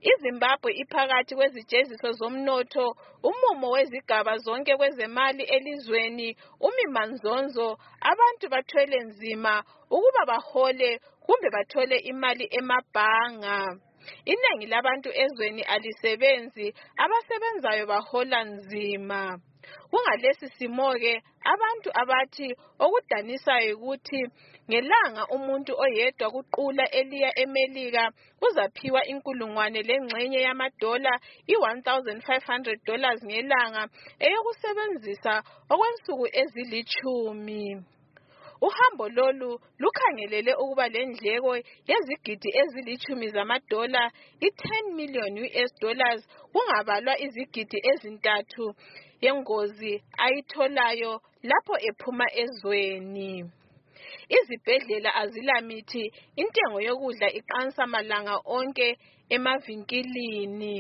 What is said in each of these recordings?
iZimbabwe iphakathi kwezijeziso zomnotho, umumo wezigaba zonke kwezemali elizweni umi manzonzo. Abantu bathwele nzima ukuba bahole kumbe bathole imali emabhanga. Inengi labantu ezweni alisebenzi, abasebenzayo bahola nzima. Kungalesi simo-ke abantu abathi okudanisayo ukuthi ngelanga umuntu oyedwa kuqula eliya eMelika uzaphiwa inkulungwane lengxenye yamadola $1,500 ngelanga eyokusebenzisa okwensuku ezilitshumi. Uhambo lolu lukhangelele ukuba lendleko yezigidi ezilitshumi zamadola $10 million kungabalwa izigidi ezintathu yengozi ayitholayo lapho ephuma ezweni. Izibhedlela azilamithi, intengo yokudla iqansa malanga onke emavinkilini.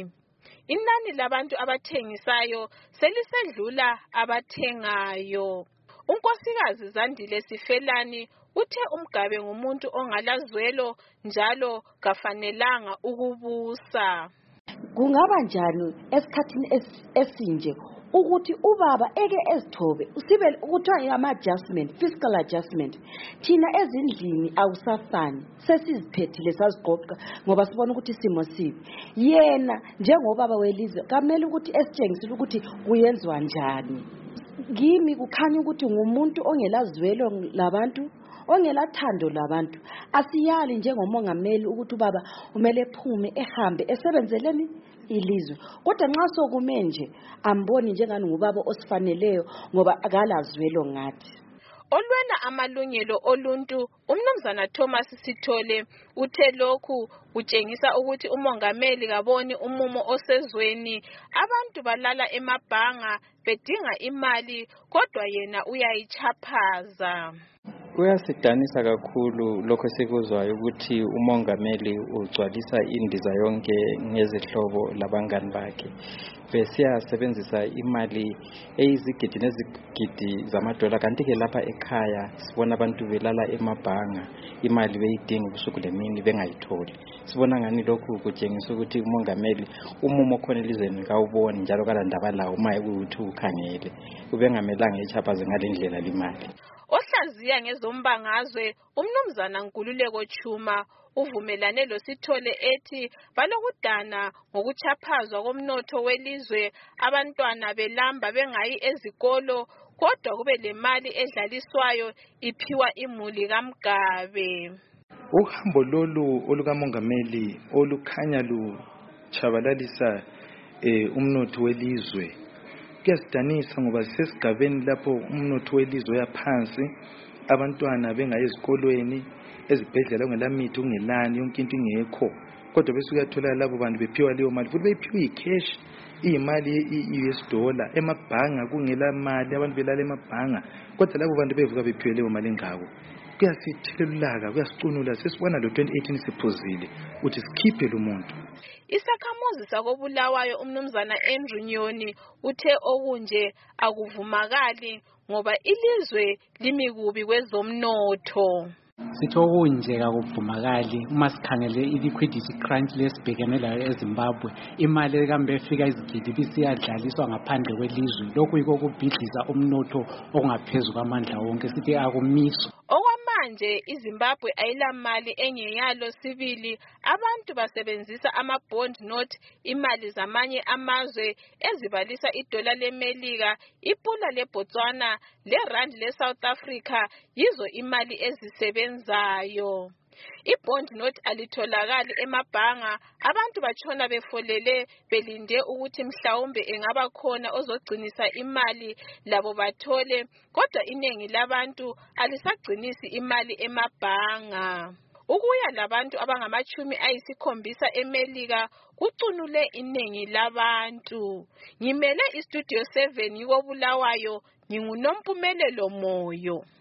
Inani labantu abathengisayo selisedlula abathengayo. Unkosikazi Zandile Sifelani uthe umgabe ngumuntu ongalazwelo njalo kafanelanga ukubusa. Kungaba njani esikhathini esinje ukuthi ubaba eke ezithobe sibe ukuthiwa ama-adjustment, fiscal adjustment, thina ezindlini awusafani, sesiziphethile saziqoqa ngoba sibona ukuthi isimo sibi. Yena njengobaba welizwe kamele ukuthi esitshengisile ukuthi kuyenziwa njani. Kimi kukhanya ukuthi ngumuntu ongelazwelo labantu, ongelathando labantu. Asiyali njengomongameli ukuthi ubaba umele ephume ehambe esebenzeleni ilizwe, kodwa nxa sokume nje amboni njengani ngubaba osifaneleyo ngoba akalazwelo ngathi. Olwela amalungelo oluntu uMnumzana Thomas Sithole uthe lokhu kutshengisa ukuthi umongameli kaboni umumo osezweni. Abantu balala emabhanga bedinga imali kodwa yena uyayichaphaza. Kuyasidanisa kakhulu lokho sikuzwayo ukuthi umongameli ugcwalisa indiza yonke ngezihlobo labangani bakhe. Besiyasebenzisa imali eyizigidi nezigidi zamadola, kanti-ke lapha ekhaya sibona abantu belala emabhanga, imali beyidinga ubusuku lemini bengayitholi. Sibona ngani lokhu kutshengisa ukuthi umongameli umumo khona elizweni kawuboni njalo kalandaba lawo uma ekuyikuthi ukhangele. Ubengamelanga echaphaze ngale ndlela limali. Ohlaziya ngezombangazwe uMnumzana Nkululeko Chuma uvumelane loSithole ethi balokudana ngokuchaphazwa komnotho welizwe, abantwana belamba bengayi ezikolo kodwa kube lemali edlaliswayo iphiwa imuli kaMgabe. Uhambo lolu olukamongameli olukhanya luchabalalisa umnotho welizwe kuyasidanisa ngoba sisesigabeni lapho umnotho welizwe yaphansi, abantwana bengayi ezikolweni, ezibhedlela kungelamithi, kungelani, yonke into ingekho, kodwa bese uyathola labo bantu bephiwa leyo mali futhi bephiwa icash, imali $1 emabhanga kungela mali, abantu belala emabhanga kodwa labo bantu bevuka bephiwe leyo mali engako. Kuyasithelulaka, kuyasicunula, sesibona lo 2018 siphuzile ukuthi sikhiphe lo muntu. Isakhamuzi sakobulawayo uMnumzana Andrew Nyoni uthe okunje akuvumakali ngoba ilizwe limikubi kwezomnotho. Sitho kunje akuvumakali uma sikhangele i-liquidity crunch lesibhekene layo eZimbabwe, imali ekambe efika izigidi bisiyadlaliswa ngaphandle kwelizwe. Lokhu yiko kubhidliza umnotho okungaphezulu kwamandla wonke, sithi akumiswa. Okwamanje iZimbabwe ayilamali engeyalo sibili, abantu basebenzisa ama-bond note, imali zamanye amazwe ezibalisa idola leMelika, ipula leBotswana, lerand leSouth Africa, yizo imali ezisebenzayo. I-bond note alitholakali emabhanga, abantu batshona befolele belinde ukuthi mhlawumbe engaba khona ozogcinisa imali labo bathole, kodwa inengi labantu alisagcinisi imali emabhanga. Ukuya labantu abangama-70 eMelika kucunule inengi labantu. Ngimele iStudio 7 yikobulawayo, nginguNompumelelo Moyo.